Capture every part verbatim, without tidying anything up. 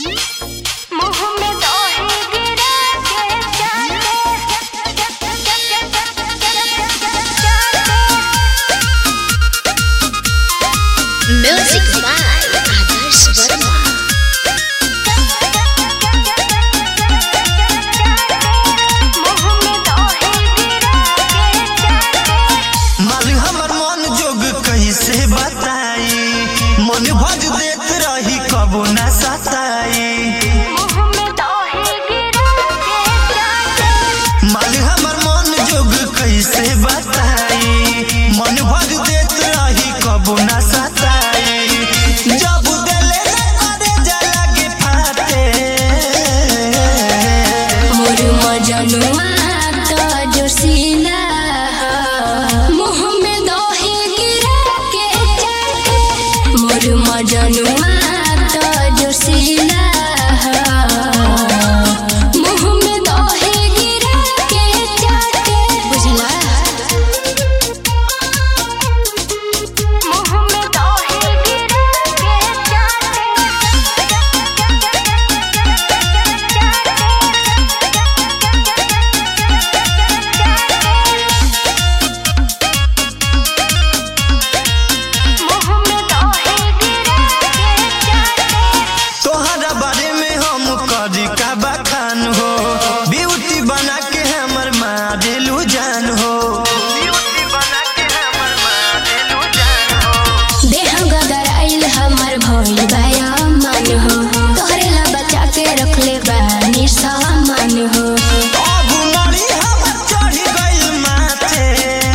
Music by Adarsh Verma. माल हमर मन जोग कैसे बताई, मन भज देत रही कबो ना सताई। माल हमर मन जोग कैसे बताई, मन भज देत रही कबो ना सताई। जब दिले करे जला के फाटे मोर मजनुआ तो जोशीला मुँह में दही गिरा के चाटे। मोर मजनुआ तो जोशीला मुँह में दही गिरा के चाटे। बुझला तोहरा बारे में हम करी का बखान हो, ब्यूटी बना के हमर मारेलू जान हो। देह गदराइल हमर भइल बाया मन हो, तोहरे ला बचा के रखले बानी सामान हो। अब मरी हमर चढ़ गइल माथे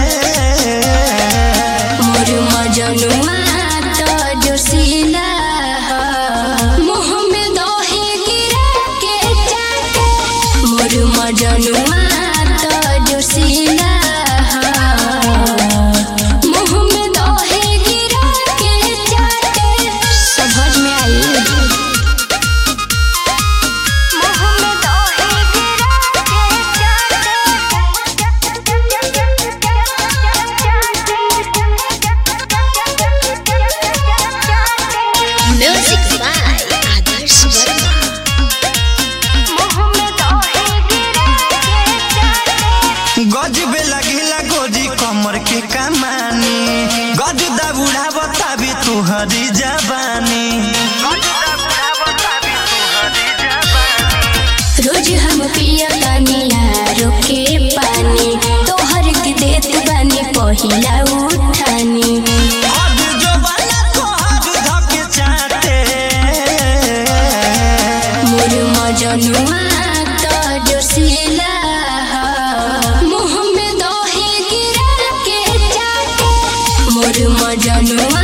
मोर मजनुआ तो जोशीला मुँह में दही गिरा के चाटे। मोर मजनुआ तो जोशीला मुँह में दही गिरा के चाटे। समझ में आई Music by Adarsh Verma. गजबे लगेला गोरी कमर के कमानी, गजदा बुढ़ा बताबी तुहरी जबानी। रोज हम पिया बानी यारो के पानी, तोहर के देत बानी पहिला उठानी। अब जवाना तोहर धके चाटे मोर मजनुआ तो जोशीला मुँह में दही गिरा के चाटे। मोर मजनुआ